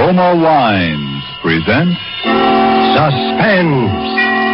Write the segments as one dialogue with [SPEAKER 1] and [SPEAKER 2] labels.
[SPEAKER 1] Roma Wines present
[SPEAKER 2] Suspense.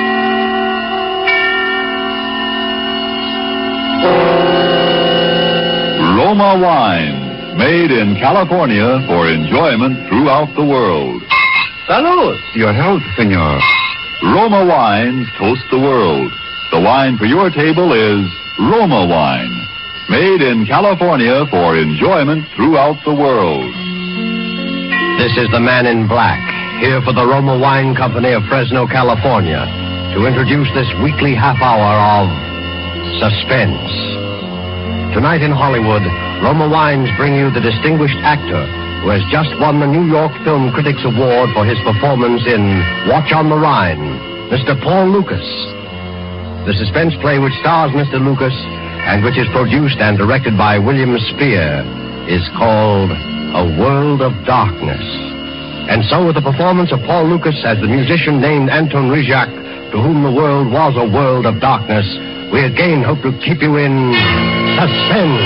[SPEAKER 1] Roma Wines, made in California for enjoyment throughout the world.
[SPEAKER 2] Salud. Your health, senor.
[SPEAKER 1] Roma Wines toast the world. The wine for your table is Roma Wine, made in California for enjoyment throughout the world.
[SPEAKER 2] This is the Man in Black, here for the Roma Wine Company of Fresno, California, to introduce this weekly half hour of Suspense. Tonight in Hollywood, Roma Wines bring you the distinguished actor who has just won the New York Film Critics Award for his performance in Watch on the Rhine, Mr. Paul Lukas. The suspense play which stars Mr. Lukas and which is produced and directed by William Spear is called A World of Darkness. And so with the performance of Paul Lukas as the musician named Anton Rizak, to whom the world was a world of darkness, we again hope to keep you in suspense.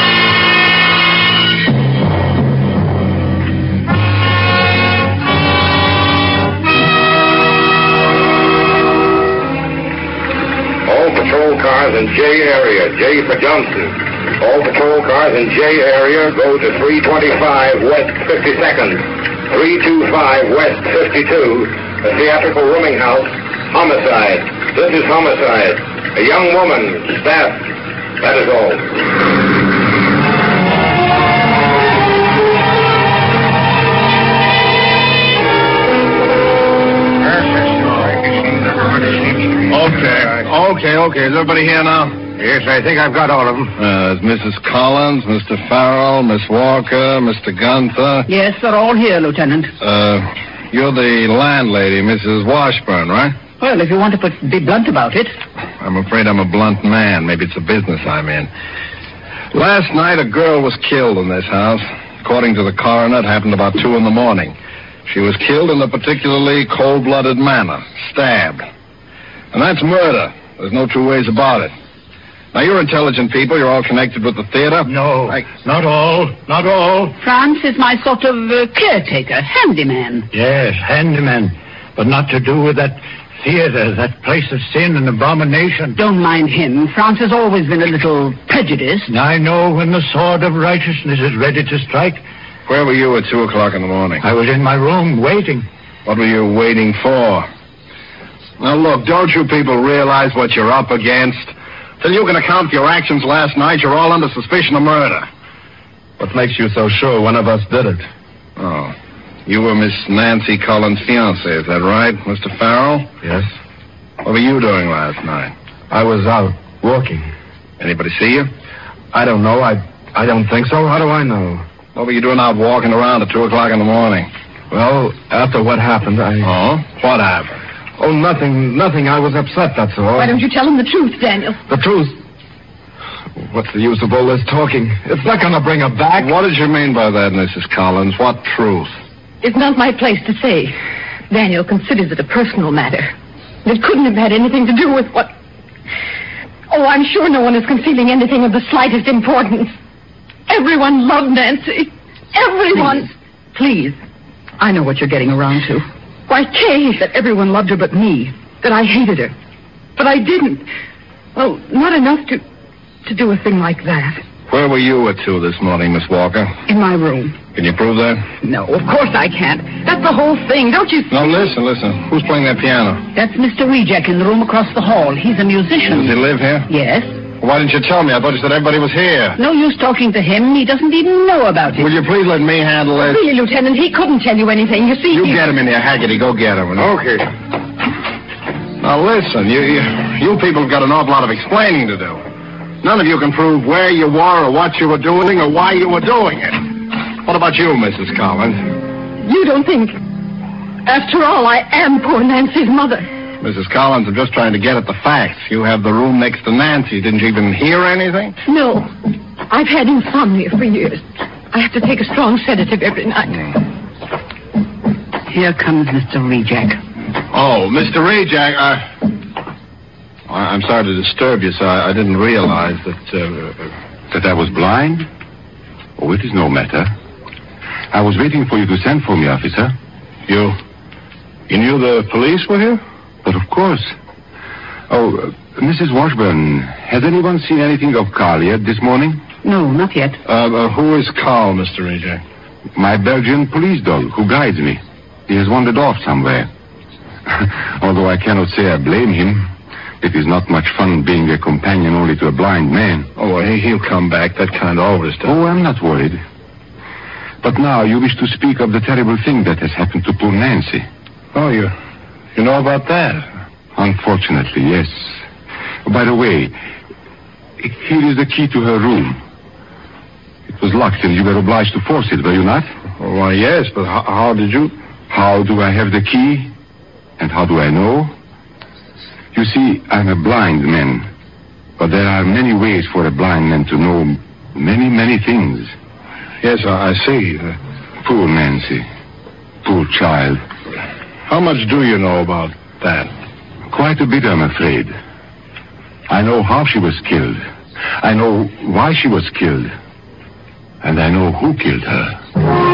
[SPEAKER 3] All patrol cars in J area, J for Johnson. All patrol cars in J area go to 325 West 52nd, 325 West 52, a theatrical rooming house, homicide. This is homicide. A young woman, stabbed. That is all.
[SPEAKER 4] Okay. Is everybody here now?
[SPEAKER 3] Yes, I think I've got all of them.
[SPEAKER 4] Is Mrs. Collins, Mr. Farrell, Miss Walker, Mr. Gunther.
[SPEAKER 5] Yes, they're all here, Lieutenant.
[SPEAKER 4] You're the landlady, Mrs. Washburn, right?
[SPEAKER 5] Well, if you want to be blunt about it.
[SPEAKER 4] I'm afraid I'm a blunt man. Maybe it's a business I'm in. Last night, a girl was killed in this house. According to the coroner, it happened about 2 a.m. She was killed in a particularly cold-blooded manner, stabbed. And that's murder. There's no two ways about it. Now, you're intelligent people. You're all connected with the theater.
[SPEAKER 3] No, not all.
[SPEAKER 5] France is my sort of caretaker, handyman.
[SPEAKER 3] Yes, handyman. But not to do with that theater, that place of sin and abomination.
[SPEAKER 5] Don't mind him. France has always been a little prejudiced.
[SPEAKER 3] I know when the sword of righteousness is ready to strike.
[SPEAKER 4] Where were you at 2 o'clock in the morning?
[SPEAKER 3] I was in my room waiting.
[SPEAKER 4] What were you waiting for? Now, look, don't you people realize what you're up against? Till you can account for your actions last night, you're all under suspicion of murder.
[SPEAKER 6] What makes you so sure one of us did it?
[SPEAKER 4] Oh. You were Miss Nancy Collins' fiancé, is that right, Mr. Farrell?
[SPEAKER 6] Yes.
[SPEAKER 4] What were you doing last night?
[SPEAKER 6] I was out walking.
[SPEAKER 4] Anybody see you?
[SPEAKER 6] I don't know. I don't think so. How do I know?
[SPEAKER 4] What were you doing out walking around at 2 o'clock in the morning?
[SPEAKER 6] Well, after what happened,
[SPEAKER 4] Oh? What happened?
[SPEAKER 6] Oh, nothing. I was upset, that's all.
[SPEAKER 5] Why don't you tell him the truth, Daniel?
[SPEAKER 6] The truth? What's the use of all this talking? It's not going to bring her back.
[SPEAKER 4] What did you mean by that, Mrs. Collins? What truth?
[SPEAKER 7] It's not my place to say. Daniel considers it a personal matter. It couldn't have had anything to do with what... Oh, I'm sure no one is concealing anything of the slightest importance. Everyone loved Nancy. Everyone.
[SPEAKER 5] Please. I know what you're getting around to.
[SPEAKER 7] Why, Kay,
[SPEAKER 5] That everyone loved her but me. That I hated her.
[SPEAKER 7] but I didn't. Well, not enough to do a thing like that.
[SPEAKER 4] Where were you at 2 this morning, Miss Walker?
[SPEAKER 5] In my room.
[SPEAKER 4] Can you prove that?
[SPEAKER 5] No, of course I can't. That's the whole thing, don't you see?
[SPEAKER 4] No, listen. Who's playing that piano?
[SPEAKER 5] That's Mr. Rejek in the room across the hall. He's a musician.
[SPEAKER 4] Does he live here?
[SPEAKER 5] Yes.
[SPEAKER 4] Why didn't you tell me? I thought you said everybody was here.
[SPEAKER 5] No use talking to him. He doesn't even know about it.
[SPEAKER 4] Will you please let me handle this?
[SPEAKER 7] Really, Lieutenant, he couldn't tell you anything. You see,
[SPEAKER 4] You get him in there, Haggerty. Go get him.
[SPEAKER 3] Okay.
[SPEAKER 4] Now, listen. You people have got an awful lot of explaining to do. None of you can prove where you were or what you were doing or why you were doing it. What about you, Mrs. Collins?
[SPEAKER 7] You don't think... After all, I am poor Nancy's mother.
[SPEAKER 4] Mrs. Collins, I'm just trying to get at the facts. You have the room next to Nancy. Didn't you even hear anything?
[SPEAKER 7] No. I've had insomnia for years. I have to take a strong sedative every night.
[SPEAKER 5] Here comes Mr. Rejek.
[SPEAKER 4] Oh, Mr. Rejek, I'm sorry to disturb you, sir. I didn't realize that...
[SPEAKER 8] That I was blind? Oh, it is no matter. I was waiting for you to send for me, officer.
[SPEAKER 4] You knew the police were here?
[SPEAKER 8] But of course. Oh, Mrs. Washburn, has anyone seen anything of Carl yet this morning?
[SPEAKER 5] No, not yet.
[SPEAKER 4] Who is Carl, Mr. A.J.?
[SPEAKER 8] My Belgian police dog, who guides me. He has wandered off somewhere. Although I cannot say I blame him. It is not much fun being a companion only to a blind man.
[SPEAKER 4] Oh, well, he'll come back. That kind of always does.
[SPEAKER 8] Oh, I'm not worried. But now you wish to speak of the terrible thing that has happened to poor Nancy.
[SPEAKER 4] Oh, you know about that?
[SPEAKER 8] Unfortunately, yes. By the way, here is the key to her room. It was locked and you were obliged to force it, were you not?
[SPEAKER 4] Oh, why, yes, but how did you...
[SPEAKER 8] How do I have the key? And how do I know? You see, I'm a blind man. But there are many ways for a blind man to know many, many things.
[SPEAKER 4] Yes, I see.
[SPEAKER 8] Poor Nancy. Poor child.
[SPEAKER 4] How much do you know about that?
[SPEAKER 8] Quite a bit, I'm afraid. I know how she was killed. I know why she was killed. And I know who killed her.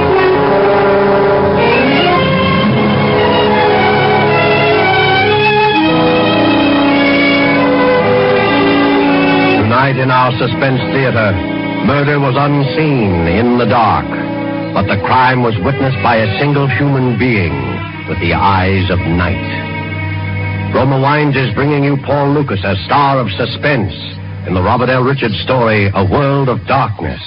[SPEAKER 2] Tonight in our suspense theater, murder was unseen in the dark, but the crime was witnessed by a single human being with the eyes of night. Roma Wines is bringing you Paul Lukas as star of suspense in the Robert L. Richards story, A World of Darkness.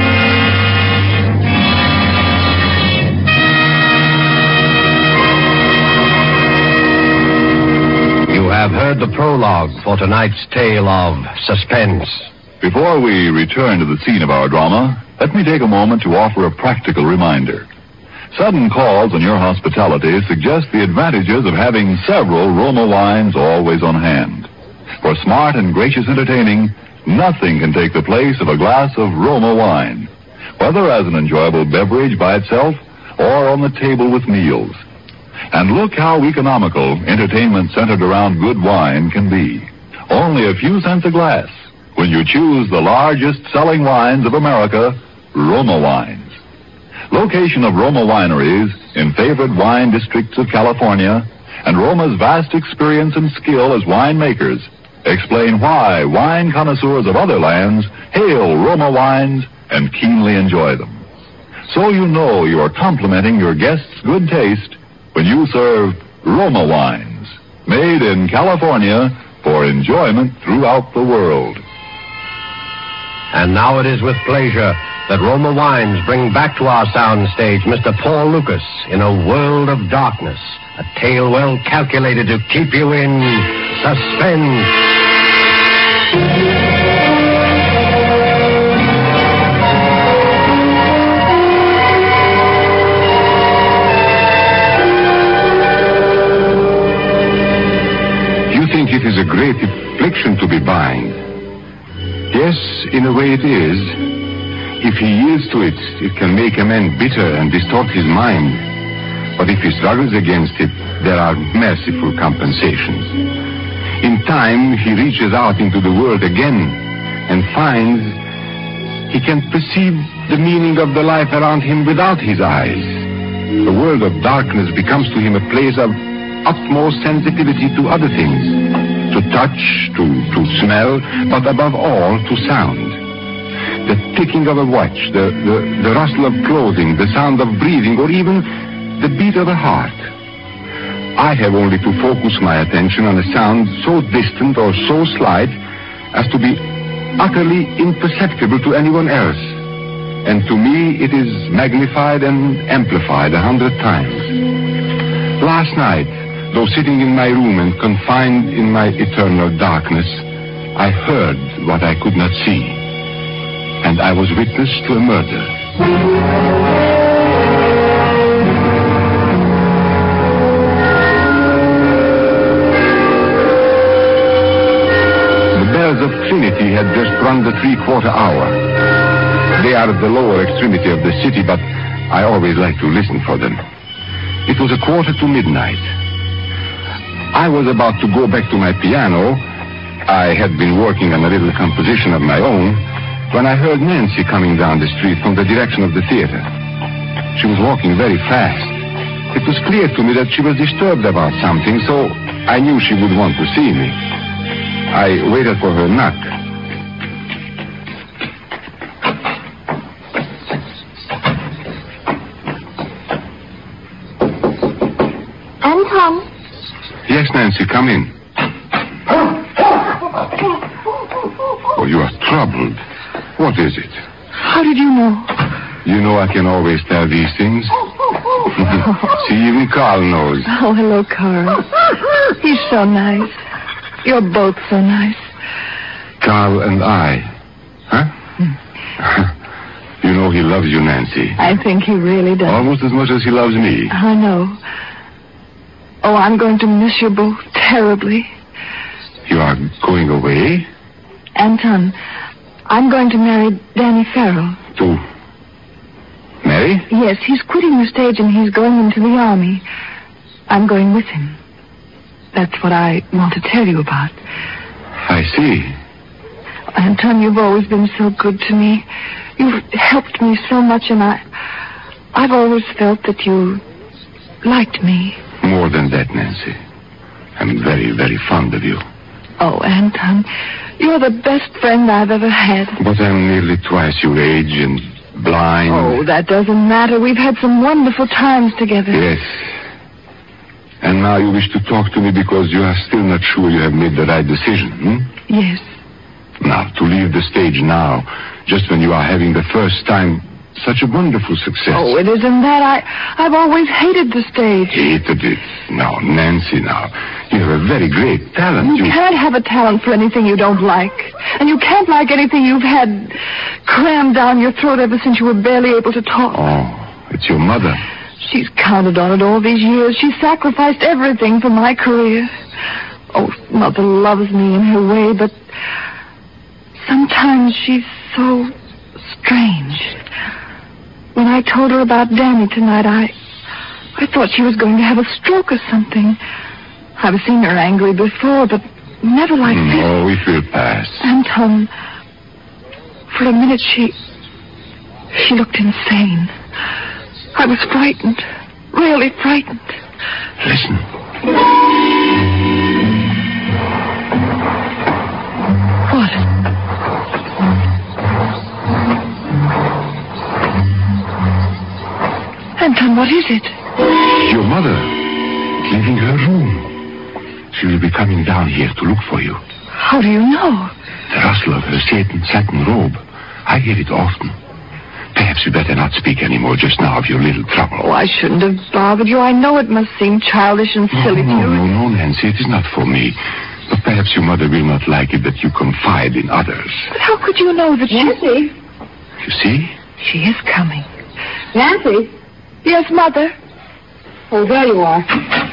[SPEAKER 2] You have heard the prologue for tonight's tale of suspense.
[SPEAKER 1] Before we return to the scene of our drama, let me take a moment to offer a practical reminder. Sudden calls on your hospitality suggest the advantages of having several Roma wines always on hand. For smart and gracious entertaining, nothing can take the place of a glass of Roma wine, whether as an enjoyable beverage by itself or on the table with meals. And look how economical entertainment centered around good wine can be. Only a few cents a glass when you choose the largest selling wines of America, Roma Wines. Location of Roma wineries in favored wine districts of California and Roma's vast experience and skill as winemakers explain why wine connoisseurs of other lands hail Roma wines and keenly enjoy them. So you know you are complimenting your guests' good taste when you serve Roma wines, made in California for enjoyment throughout the world.
[SPEAKER 2] And now it is with pleasure that Roma Wines bring back to our sound stage Mr. Paul Lukas in A World of Darkness, a tale well calculated to keep you in suspense.
[SPEAKER 8] You think it is a great affliction to be blind? Yes, in a way it is. If he yields to it, it can make a man bitter and distort his mind. But if he struggles against it, there are merciful compensations. In time, he reaches out into the world again and finds he can perceive the meaning of the life around him without his eyes. The world of darkness becomes to him a place of utmost sensitivity to other things, to touch, to smell, but above all, to sound. The ticking of a watch, the rustle of clothing, the sound of breathing, or even the beat of a heart. I have only to focus my attention on a sound so distant or so slight as to be utterly imperceptible to anyone else. And to me, it is magnified and amplified 100 times. Last night, though sitting in my room and confined in my eternal darkness, I heard what I could not see. And I was witness to a murder. The bells of Trinity had just rung the 3/4 hour. They are at the lower extremity of the city, but I always like to listen for them. It was 1:45 midnight. I was about to go back to my piano. I had been working on a little composition of my own when I heard Nancy coming down the street from the direction of the theater. She was walking very fast. It was clear to me that she was disturbed about something, so I knew she would want to see me. I waited for her knock.
[SPEAKER 7] Anton?
[SPEAKER 8] Yes, Nancy, come in. Oh, you are troubled. What is it?
[SPEAKER 7] How did you know?
[SPEAKER 8] You know I can always tell these things. See, even Carl knows.
[SPEAKER 7] Oh, hello, Carl. He's so nice. You're both so nice.
[SPEAKER 8] Carl and I. Huh? You know he loves you, Nancy.
[SPEAKER 7] I think he really does.
[SPEAKER 8] Almost as much as he loves me.
[SPEAKER 7] I know. Oh, I'm going to miss you both terribly.
[SPEAKER 8] You are going away?
[SPEAKER 7] Anton, I'm going to marry Danny Farrell.
[SPEAKER 8] To marry?
[SPEAKER 7] Yes, he's quitting the stage and he's going into the army. I'm going with him. That's what I want to tell you about.
[SPEAKER 8] I see.
[SPEAKER 7] Anton, you've always been so good to me. You've helped me so much, and I've always felt that you liked me.
[SPEAKER 8] More than that, Nancy. I'm very, very fond of you.
[SPEAKER 7] Oh, Anton, you're the best friend I've ever had.
[SPEAKER 8] But I'm nearly twice your age and blind.
[SPEAKER 7] Oh, that doesn't matter. We've had some wonderful times together.
[SPEAKER 8] Yes. And now you wish to talk to me because you are still not sure you have made the right decision, hmm?
[SPEAKER 7] Yes.
[SPEAKER 8] Now, to leave the stage now, just when you are having the first time such a wonderful success.
[SPEAKER 7] Oh, it isn't that. I've always hated the stage.
[SPEAKER 8] Hated it? No, Nancy, now. You have a very great talent.
[SPEAKER 7] You can't have a talent for anything you don't like. And you can't like anything you've had crammed down your throat ever since you were barely able to talk.
[SPEAKER 8] Oh, it's your mother.
[SPEAKER 7] She's counted on it all these years. She sacrificed everything for my career. Oh, Mother loves me in her way, but sometimes she's so strange. When I told her about Danny tonight, I thought she was going to have a stroke or something. I've seen her angry before, but never like this.
[SPEAKER 8] Oh, it will pass.
[SPEAKER 7] Anton, for a minute she looked insane. I was frightened, really frightened.
[SPEAKER 8] Listen.
[SPEAKER 7] What? Anton, what is it?
[SPEAKER 8] Your mother leaving her room. She will be coming down here to look for you.
[SPEAKER 7] How do you know?
[SPEAKER 8] The rustle of her satin robe. I hear it often. Perhaps you better not speak anymore just now of your little trouble.
[SPEAKER 7] Oh, I shouldn't have bothered you. I know it must seem childish and silly to you.
[SPEAKER 8] No, Nancy, it is not for me. But perhaps your mother will not like it that you confide in others.
[SPEAKER 7] But how could you know that
[SPEAKER 5] Nancy?
[SPEAKER 8] You see?
[SPEAKER 7] She is coming.
[SPEAKER 5] Nancy?
[SPEAKER 7] Yes, Mother.
[SPEAKER 5] Oh, there you are.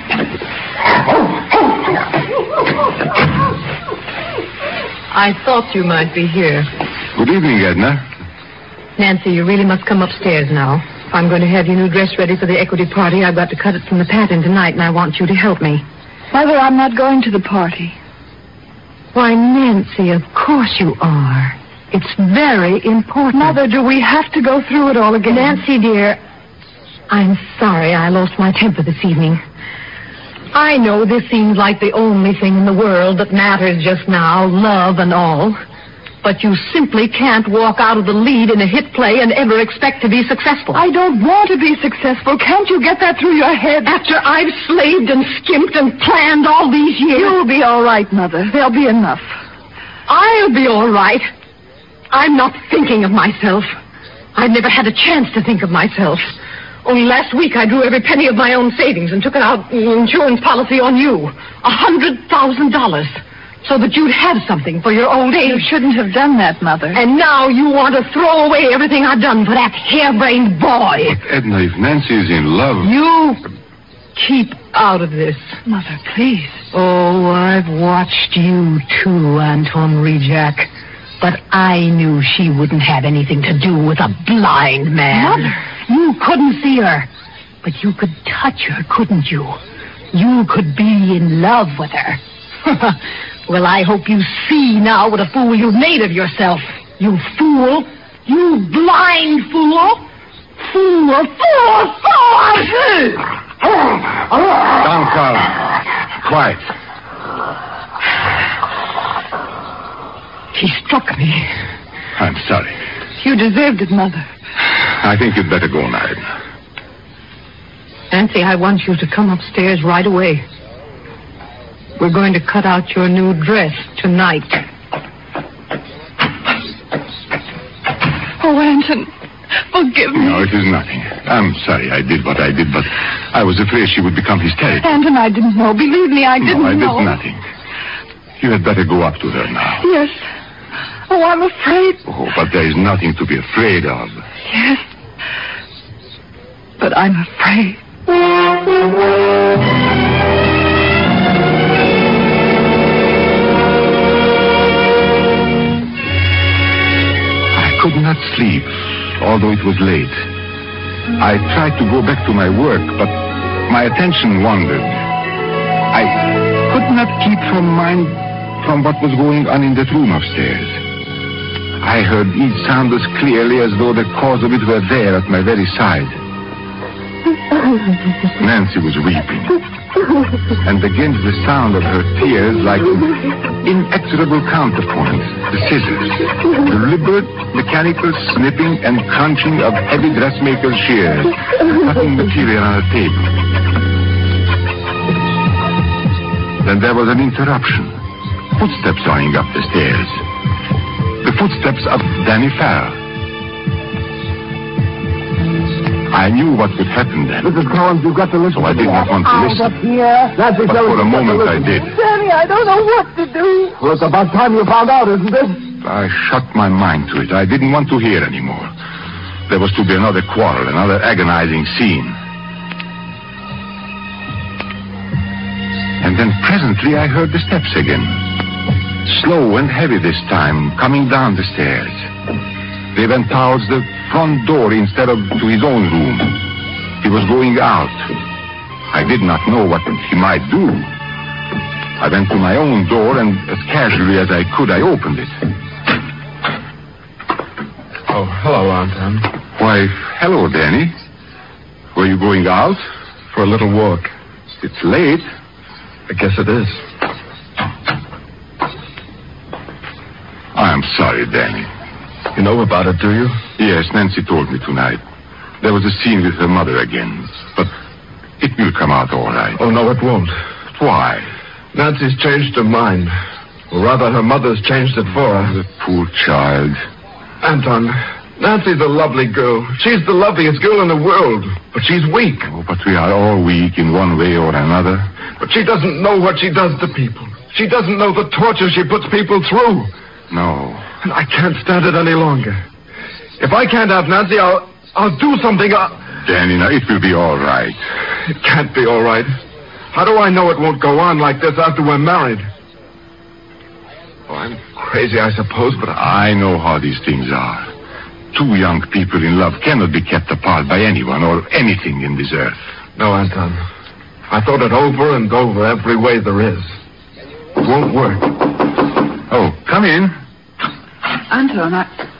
[SPEAKER 9] I thought you might be here.
[SPEAKER 8] Good evening, Edna.
[SPEAKER 9] Nancy, you really must come upstairs now. If I'm going to have your new dress ready for the equity party, I've got to cut it from the pattern tonight, and I want you to help me.
[SPEAKER 7] Mother, I'm not going to the party.
[SPEAKER 9] Why, Nancy, of course you are. It's very important.
[SPEAKER 7] Mother, do we have to go through it all again?
[SPEAKER 9] Nancy, dear, I'm sorry I lost my temper this evening. I know this seems like the only thing in the world that matters just now, love and all. But you simply can't walk out of the lead in a hit play and ever expect to be successful.
[SPEAKER 7] I don't want to be successful. Can't you get that through your head?
[SPEAKER 9] After I've slaved and skimped and planned all these years.
[SPEAKER 7] You'll be all right, Mother. There'll be enough.
[SPEAKER 9] I'll be all right. I'm not thinking of myself. I've never had a chance to think of myself. Only last week I drew every penny of my own savings and took out an insurance policy on you. $100,000. So that you'd have something for your old age.
[SPEAKER 7] You shouldn't have done that, Mother.
[SPEAKER 9] And now you want to throw away everything I've done for that harebrained boy.
[SPEAKER 8] But, Edna, if Nancy is in love...
[SPEAKER 9] You keep out of this.
[SPEAKER 7] Mother, please.
[SPEAKER 9] Oh, I've watched you too, Anton Rejack. But I knew she wouldn't have anything to do with a blind man.
[SPEAKER 7] Mother.
[SPEAKER 9] You couldn't see her, but you could touch her, couldn't you? You could be in love with her. Well, I hope you see now what a fool you've made of yourself. You fool. You blind fool. Fool!
[SPEAKER 8] Down, Carl. Quiet.
[SPEAKER 9] He struck me.
[SPEAKER 8] I'm sorry.
[SPEAKER 9] You deserved it, Mother.
[SPEAKER 8] I think you'd better go now, Edna.
[SPEAKER 9] Nancy, I want you to come upstairs right away. We're going to cut out your new dress tonight. Oh, Anton, forgive me.
[SPEAKER 8] No, it is nothing. I'm sorry I did what I did, but I was afraid she would become hysterical.
[SPEAKER 9] Anton, I didn't know. Believe me, I didn't know.
[SPEAKER 8] No, I did nothing. You had better go up to her now.
[SPEAKER 9] Yes. Oh, I'm afraid.
[SPEAKER 8] Oh, but there is nothing to be afraid of.
[SPEAKER 9] Yes. But I'm afraid.
[SPEAKER 8] I could not sleep, although it was late. I tried to go back to my work, but my attention wandered. I could not keep from mind from what was going on in that room upstairs. I heard each sound as clearly as though the cause of it were there at my very side. Nancy was weeping, and against the sound of her tears, like inexorable counterpoints, the scissors, deliberate mechanical snipping and crunching of heavy dressmaker's shears, cutting material on a table. Then there was an interruption. Footsteps running up the stairs. The footsteps of Danny Farrell. I knew what would happen then.
[SPEAKER 10] Mrs. Collins, you've got to listen.
[SPEAKER 8] So I did not want to listen.
[SPEAKER 10] Up here.
[SPEAKER 8] But for a moment I did.
[SPEAKER 10] Danny, I don't know what to do. Well, it's about time you found out, isn't it?
[SPEAKER 8] I shut my mind to it. I didn't want to hear anymore. There was to be another quarrel, another agonizing scene. And then presently I heard the steps again. Slow and heavy this time, coming down the stairs. They went towards the front door instead of to his own room. He was going out. I did not know what he might do. I went to my own door, and as casually as I could, I opened it.
[SPEAKER 6] Oh, hello, Anton.
[SPEAKER 8] Why, hello, Danny. Were you going out?
[SPEAKER 6] For a little walk.
[SPEAKER 8] It's late.
[SPEAKER 6] I guess it is.
[SPEAKER 8] I'm sorry, Danny.
[SPEAKER 6] You know about it, do you?
[SPEAKER 8] Yes, Nancy told me tonight. There was a scene with her mother again. But it will come out all right.
[SPEAKER 6] Oh, no, it won't.
[SPEAKER 8] Why?
[SPEAKER 6] Nancy's changed her mind. Or rather, her mother's changed it for her.
[SPEAKER 8] The poor child.
[SPEAKER 6] Anton, Nancy's a lovely girl. She's the loveliest girl in the world. But she's weak.
[SPEAKER 8] Oh, but we are all weak in one way or another.
[SPEAKER 6] But she doesn't know what she does to people. She doesn't know the torture she puts people through.
[SPEAKER 8] No.
[SPEAKER 6] And I can't stand it any longer. If I can't have Nancy, I'll do something.
[SPEAKER 8] Danny, now, it will be all right.
[SPEAKER 6] It can't be all right. How do I know it won't go on like this after we're married? Oh, I'm crazy, I suppose, but
[SPEAKER 8] I know how these things are. Two young people in love cannot be kept apart by anyone or anything in this earth.
[SPEAKER 6] No, Anton. I thought it over and over every way there is. It won't work.
[SPEAKER 8] Oh, come in.
[SPEAKER 5] Anton,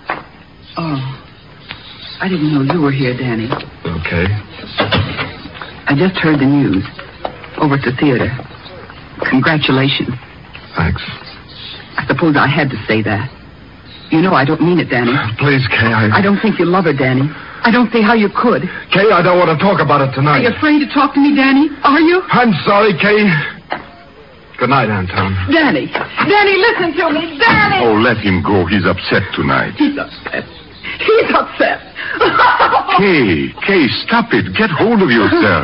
[SPEAKER 5] I didn't know you were here, Danny.
[SPEAKER 6] Okay.
[SPEAKER 5] I just heard the news. Over at the theater. Congratulations.
[SPEAKER 6] Thanks.
[SPEAKER 5] I suppose I had to say that. You know I don't mean it, Danny.
[SPEAKER 6] Please, Kay,
[SPEAKER 5] I don't think you love her, Danny. I don't see how you could.
[SPEAKER 6] Kay, I don't want to talk about it tonight.
[SPEAKER 5] Are you afraid to talk to me, Danny? Are you?
[SPEAKER 6] I'm sorry, Kay. Good night, Anton.
[SPEAKER 5] Danny! Danny, listen to me! Danny!
[SPEAKER 8] Oh, let him go. He's upset tonight.
[SPEAKER 5] He's upset. He's upset.
[SPEAKER 8] Kay, stop it. Get hold of yourself.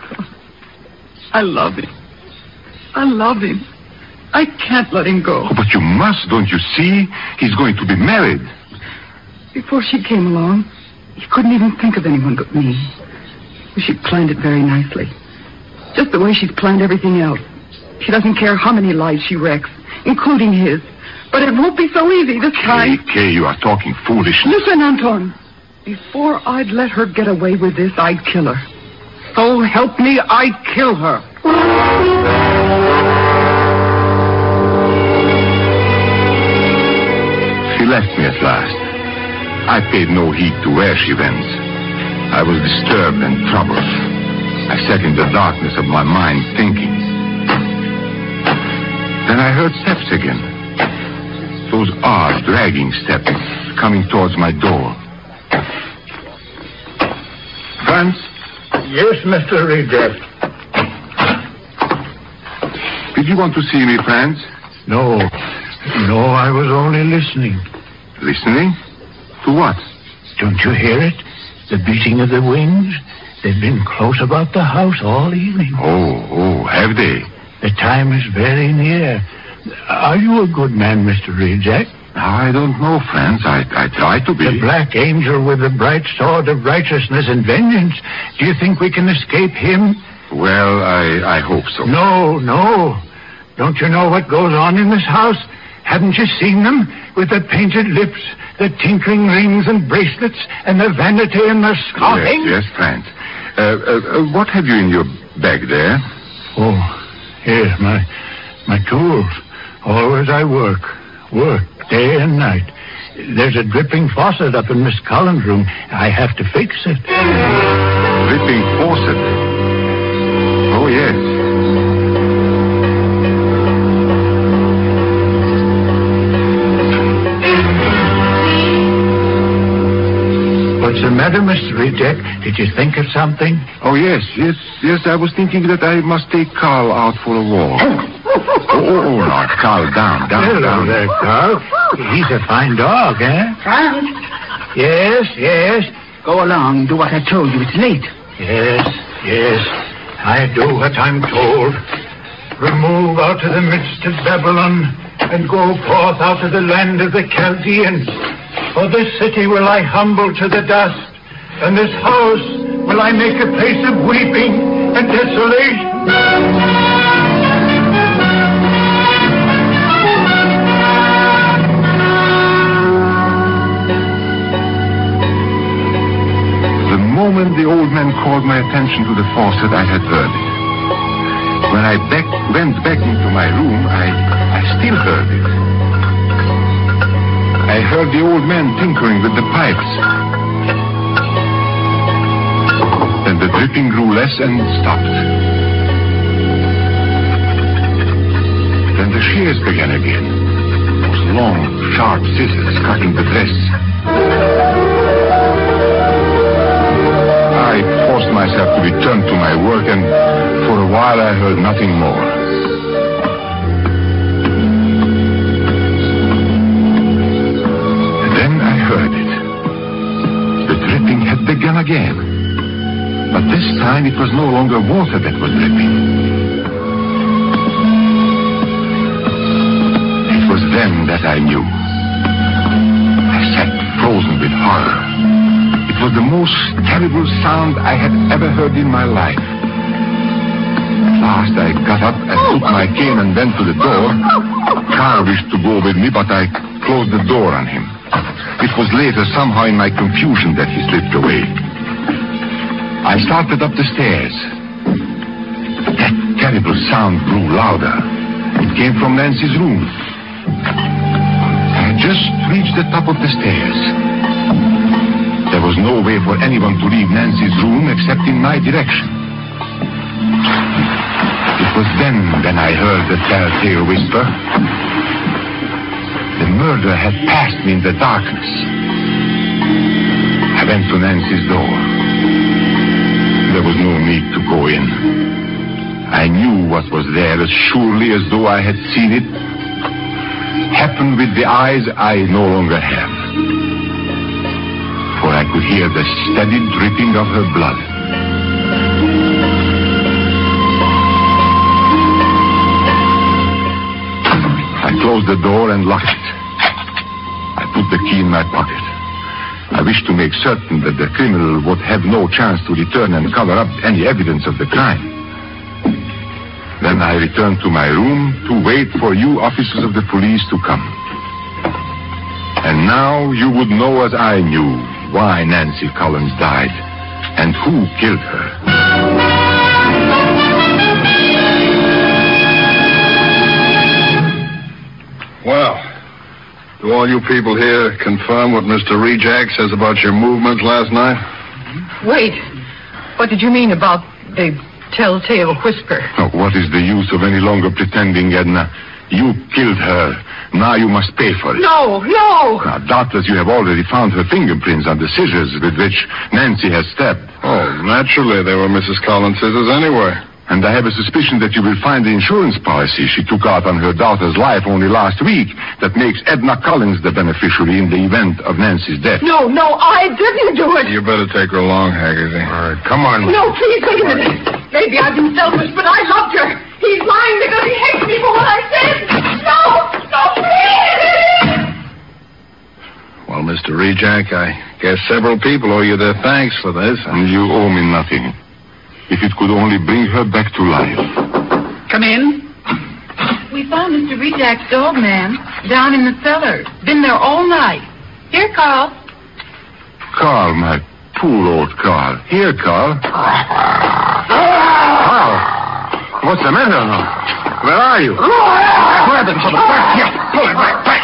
[SPEAKER 5] I love him. I love him. I can't let him go.
[SPEAKER 8] Oh, but you must, don't you see? He's going to be married.
[SPEAKER 5] Before she came along, he couldn't even think of anyone but me. She planned it very nicely. Just the way she's planned everything else. She doesn't care how many lives she wrecks, including his. But it won't be so easy this time.
[SPEAKER 8] Kay, you are talking foolishness.
[SPEAKER 5] Listen, Anton. Before I'd let her get away with this, I'd kill her. So help me, I'd kill her.
[SPEAKER 8] She left me at last. I paid no heed to where she went. I was disturbed and troubled. I sat in the darkness of my mind thinking. Then I heard steps again. Those odd, dragging steps coming towards my door. Franz?
[SPEAKER 10] Yes, Mr. Reject.
[SPEAKER 8] Did you want to see me, Franz?
[SPEAKER 10] No, I was only listening.
[SPEAKER 8] Listening? To what?
[SPEAKER 10] Don't you hear it? The beating of the wings? They've been close about the house all evening.
[SPEAKER 8] Oh, have they?
[SPEAKER 10] The time is very near. Are you a good man, Mr. Reject?
[SPEAKER 8] I don't know, Franz. I try to be.
[SPEAKER 10] The black angel with the bright sword of righteousness and vengeance. Do you think we can escape him?
[SPEAKER 8] Well, I hope so.
[SPEAKER 10] No. Don't you know what goes on in this house? Haven't you seen them? With the painted lips, the tinkling rings and bracelets, and the vanity and the scoffing?
[SPEAKER 8] Yes, Franz. What have you in your bag there?
[SPEAKER 10] Oh, here, my tools. Always I work, day and night. There's a dripping faucet up in Miss Collins' room. I have to fix it.
[SPEAKER 8] Dripping faucet? Oh, yes.
[SPEAKER 10] What's the matter, Mr. Reject? Did you think of something?
[SPEAKER 8] Oh, yes. I was thinking that I must take Carl out for a walk. Now, Carl, down.
[SPEAKER 10] Hello there, Carl. He's a fine dog, eh?
[SPEAKER 5] Franz.
[SPEAKER 10] Yes.
[SPEAKER 5] Go along. Do what I told you. It's late.
[SPEAKER 10] Yes. I do what I'm told. Remove out of the midst of Babylon and go forth out of the land of the Chaldeans. For this city will I humble to the dust, and this house will I make a place of weeping and desolation.
[SPEAKER 8] The moment the old man called my attention to the faucet, I had heard it. When I went back into my room, I still heard it. I heard the old man tinkering with the pipes. Then the dripping grew less and stopped. Then the shears began again. Those long, sharp scissors cutting the dress. I forced myself to return to my work, and for a while I heard nothing more. Began again. But this time it was no longer water that was dripping. It was then that I knew. I sat frozen with horror. It was the most terrible sound I had ever heard in my life. At last I got up and took my cane and went to the door. Carl wished to go with me, but I closed the door on him. It was later, somehow in my confusion, that he slipped away. I started up the stairs. That terrible sound grew louder. It came from Nancy's room. I had just reached the top of the stairs. There was no way for anyone to leave Nancy's room except in my direction. It was then I heard the telltale whisper. The murderer had passed me in the darkness. I went to Nancy's door. There was no need to go in. I knew what was there as surely as though I had seen it happen with the eyes I no longer have. For I could hear the steady dripping of her blood. I closed the door and locked it. I put the key in my pocket. I wished to make certain that the criminal would have no chance to return and cover up any evidence of the crime. Then I returned to my room to wait for you officers of the police to come. And now you would know, as I knew, why Nancy Collins died and who killed her.
[SPEAKER 4] Well, do all you people here confirm what Mr. Reject says about your movements last night?
[SPEAKER 9] Wait. What did you mean about the telltale whisper?
[SPEAKER 8] Oh, what is the use of any longer pretending, Edna? You killed her. Now you must pay for it.
[SPEAKER 9] No.
[SPEAKER 8] Now, doubtless you have already found her fingerprints on the scissors with which Nancy has stabbed.
[SPEAKER 4] Oh, naturally, they were Mrs. Collins' scissors anyway.
[SPEAKER 8] And I have a suspicion that you will find the insurance policy she took out on her daughter's life only last week that makes Edna Collins the beneficiary in the event of Nancy's death.
[SPEAKER 9] No, I didn't do it.
[SPEAKER 4] You better take her along, Haggerty.
[SPEAKER 8] All right, come on.
[SPEAKER 9] No, please, wait a minute. Maybe I've been selfish, but I loved her. He's lying because he hates me for what I said. No, please.
[SPEAKER 4] Well, Mr. Rejack, I guess several people owe you their thanks for this.
[SPEAKER 8] And you owe me nothing. If it could only bring her back to life.
[SPEAKER 5] Come in. We found Mr. Rejack's dog, ma'am, down in the cellar. Been there all night. Here, Carl.
[SPEAKER 8] Carl, my poor old Carl. Here, Carl. Carl, what's the matter now? Where are you? Grab him for the back. Here, pull him right back.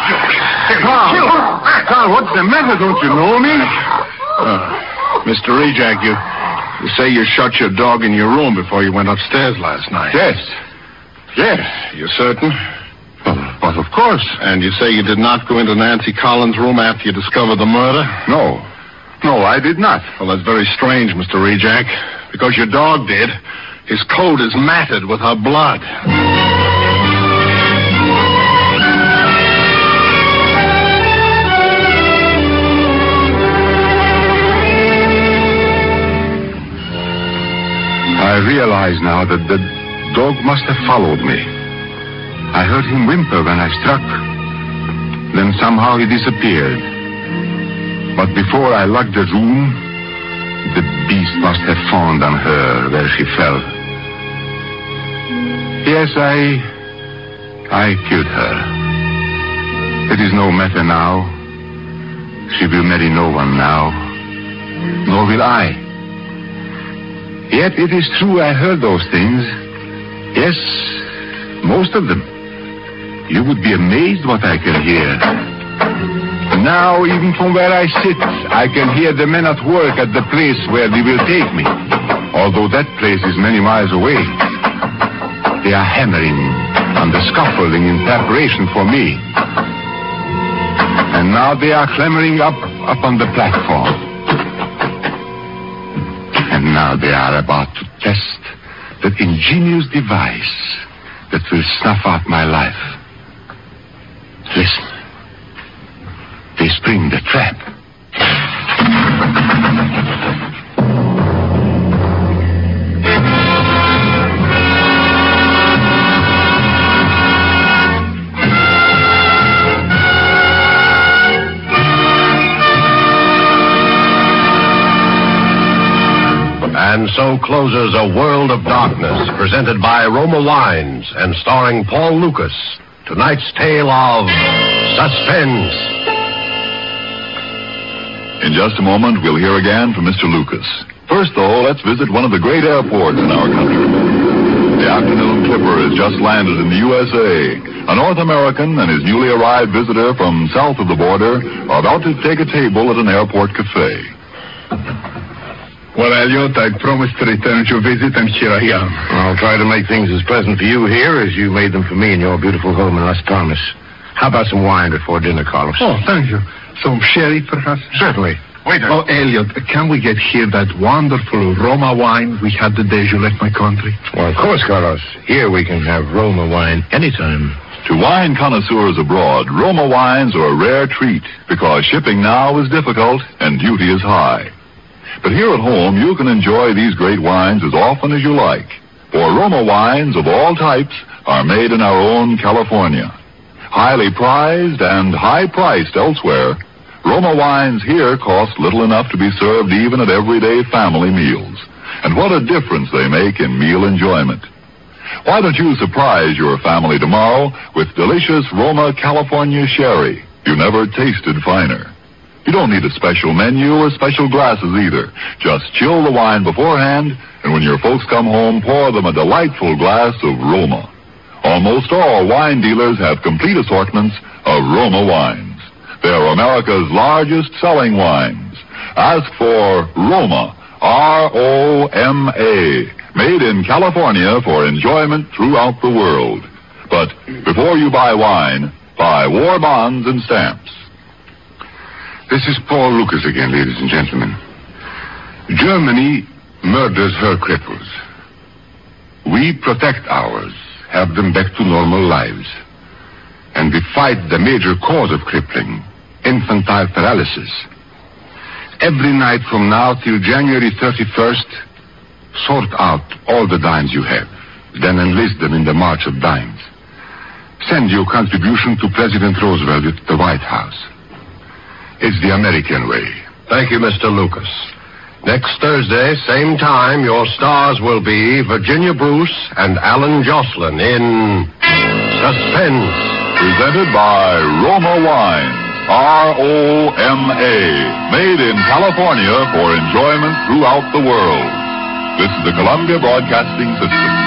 [SPEAKER 8] Carl, what's the matter? Don't you know me?
[SPEAKER 4] Mr. Rejack, you say you shut your dog in your room before you went upstairs last night.
[SPEAKER 8] Yes.
[SPEAKER 4] You certain?
[SPEAKER 8] But of course.
[SPEAKER 4] And you say you did not go into Nancy Collins' room after you discovered the murder?
[SPEAKER 8] No, I did not.
[SPEAKER 4] Well, that's very strange, Mr. Rejack, because your dog did. His coat is matted with her blood.
[SPEAKER 8] I realize now that the dog must have followed me. I heard him whimper when I struck. Then somehow he disappeared. But before I locked the room, the beast must have fawned on her where she fell. Yes, I killed her. It is no matter now. She will marry no one now. Nor will I. Yet it is true I heard those things. Yes, most of them. You would be amazed what I can hear. Now, even from where I sit, I can hear the men at work at the place where they will take me. Although that place is many miles away. They are hammering on the scaffolding in preparation for me. And now they are clambering up on the platform. And now they are about to test that ingenious device that will snuff out my life. Listen. They spring the trap.
[SPEAKER 2] And so closes A World of Darkness, presented by Roma Wines and starring Paul Lucas. Tonight's tale of suspense.
[SPEAKER 1] In just a moment, we'll hear again from Mr. Lucas. First, though, let's visit one of the great airports in our country. The afternoon Clipper has just landed in the USA. A North American and his newly arrived visitor from south of the border are about to take a table at an airport cafe.
[SPEAKER 11] Well, Elliot, I promised to return your visit, and here I am.
[SPEAKER 3] I'll try to make things as pleasant for you here as you made them for me in your beautiful home in Las Palmas. How about some wine before dinner, Carlos?
[SPEAKER 11] Oh, thank you. Some sherry, perhaps?
[SPEAKER 3] Certainly. Waiter.
[SPEAKER 11] Oh, Elliot, can we get here that wonderful Roma wine we had the day you left my country?
[SPEAKER 3] Well, of course, Carlos. Here we can have Roma wine anytime.
[SPEAKER 1] To wine connoisseurs abroad, Roma wines are a rare treat because shipping now is difficult and duty is high. But here at home, you can enjoy these great wines as often as you like. For Roma wines of all types are made in our own California. Highly prized and high-priced elsewhere, Roma wines here cost little enough to be served even at everyday family meals. And what a difference they make in meal enjoyment. Why don't you surprise your family tomorrow with delicious Roma California sherry? You never tasted finer. You don't need a special menu or special glasses either. Just chill the wine beforehand, and when your folks come home, pour them a delightful glass of Roma. Almost all wine dealers have complete assortments of Roma wines. They are America's largest selling wines. Ask for Roma, R-O-M-A, made in California for enjoyment throughout the world. But before you buy wine, buy war bonds and stamps.
[SPEAKER 8] This is Paul Lucas again, ladies and gentlemen. Germany murders her cripples. We protect ours, help them back to normal lives. And we fight the major cause of crippling, infantile paralysis. Every night from now till January 31st, sort out all the dimes you have, then enlist them in the March of Dimes. Send your contribution to President Roosevelt at the White House. It's the American way.
[SPEAKER 2] Thank you, Mr. Lucas. Next Thursday, same time, your stars will be Virginia Bruce and Alan Jocelyn in Suspense.
[SPEAKER 1] Presented by Roma Wine, R-O-M-A, made in California for enjoyment throughout the world. This is the Columbia Broadcasting System.